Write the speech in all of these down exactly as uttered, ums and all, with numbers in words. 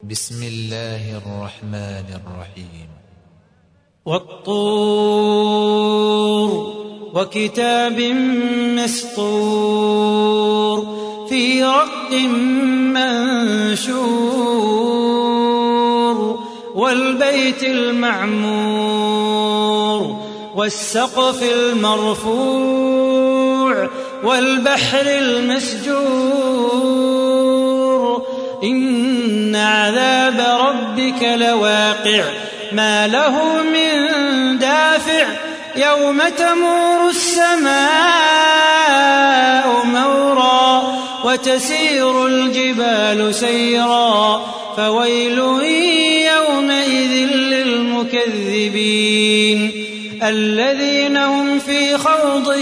بسم الله الرحمن الرحيم. والطور وكتاب مسطور في رق منشور والبيت المعمور والسقف المرفوع والبحر المسجور إن عذاب ربك لواقع ما له من دافع يوم تمور السماء مورا وتسير الجبال سيرا فويل يومئذ للمكذبين الذين هم في خوض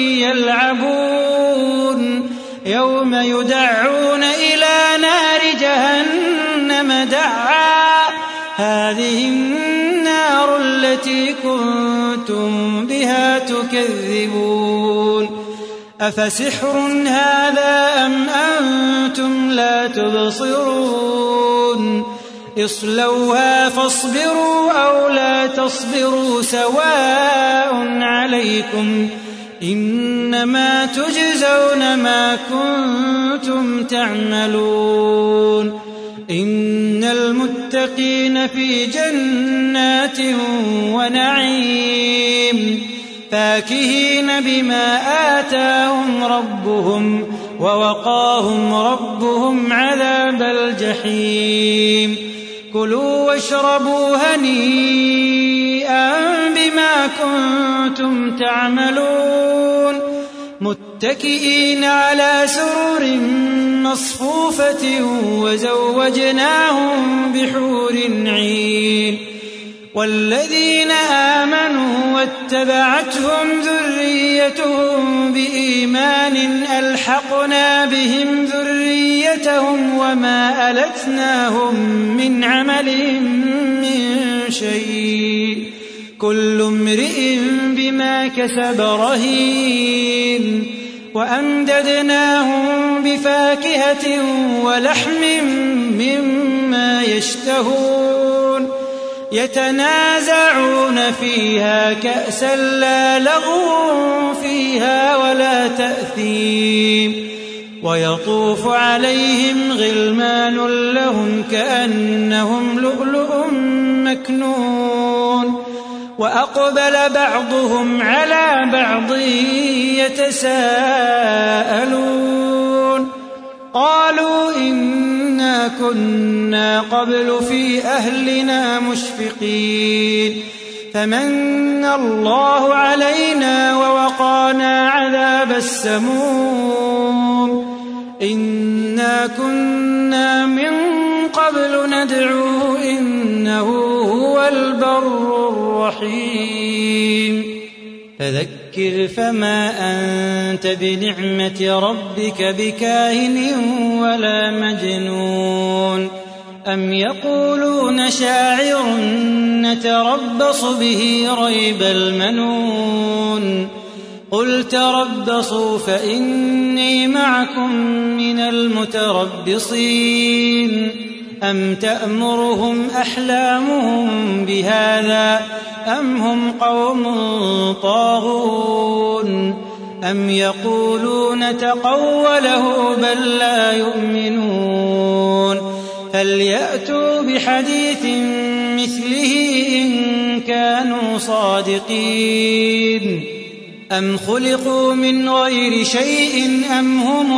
يلعبون يوم يدعون إلى نار جهنم دعا هذه النار التي كنتم بها تكذبون أفسحر هذا أم أنتم لا تبصرون اصلوها فاصبروا أو لا تصبروا سواء عليكم إنما تجزون ما كنتم تعملون إن المتقين في جنات ونعيم فاكهين بما آتاهم ربهم ووقاهم ربهم عذاب الجحيم كلوا واشربوا هنيئا بما كنتم تعملون متكئين على سرر مصفوفة وزوجناهم بحور عين والذين آمنوا واتبعتهم ذريتهم بإيمان ألحقنا بهم ذريتهم وما ألتناهم من عملهم من شيء كل امرئ بما كسب رهين وأمددناهم بفاكهة ولحم مما يشتهون يتنازعون فيها كأسا لا لغو فيها ولا تأثيم ويطوف عليهم غلمان لهم كأنهم لؤلؤ مكنون وأقبل بعضهم على بعض يتساءلون قالوا إنا كنا قبل في أهلنا مشفقين فمن الله علينا ووقانا عذاب السموم إنا كنا من قبل ندعوه إنه هو البر الرحيم فذكر فما أنت بنعمة ربك بكاهن ولا مجنون أم يقولون شاعر نتربص به ريب المنون قل تربصوا فإني معكم من المتربصين أم تأمرهم أحلامهم بهذا أم هم قوم طاغون أم يقولون تقوله بل لا يؤمنون فليأتوا بحديث مثله إن كانوا صادقين أم خلقوا من غير شيء أم هم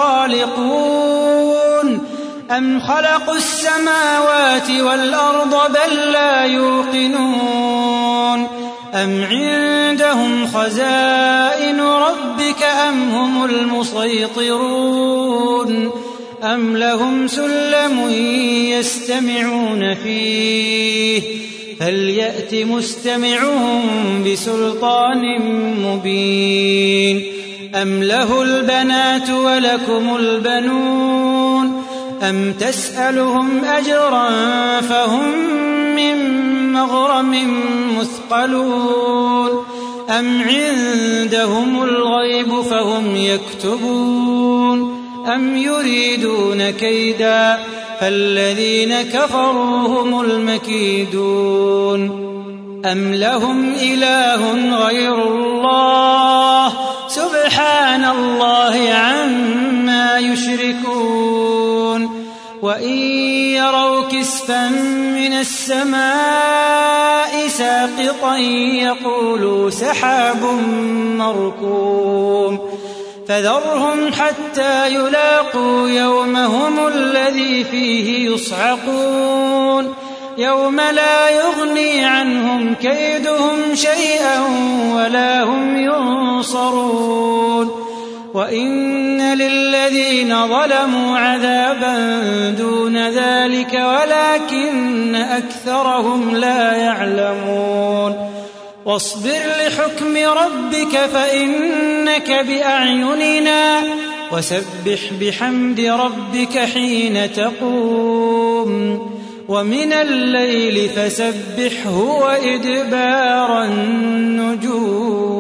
الخالقون أم خلقوا السماوات والأرض بل لا يوقنون أم عندهم خزائن ربك أم هم المسيطرون أم لهم سلم يستمعون فيه فليأت مستمعهم بسلطان مبين أم له البنات ولكم البنون أم تسألهم أجرا فهم من مغرم مثقلون أم عندهم الغيب فهم يكتبون أم يريدون كيدا فالذين كفروا هم المكيدون أم لهم إله غير الله سبحان الله عما يشركون وإن يروا كسفا من السماء ساقطا يقولوا سحاب مركوم فذرهم حتى يلاقوا يومهم الذي فيه يصعقون يوم لا يغني عنهم كيدهم شيئا ولا هم ينصرون وإن للذين ظلموا عذابا دون ذلك ولكن أكثرهم لا يعلمون واصبر لحكم ربك فإنك بأعيننا وسبح بحمد ربك حين تقوم ومن الليل فسبحه وإدبار النجوم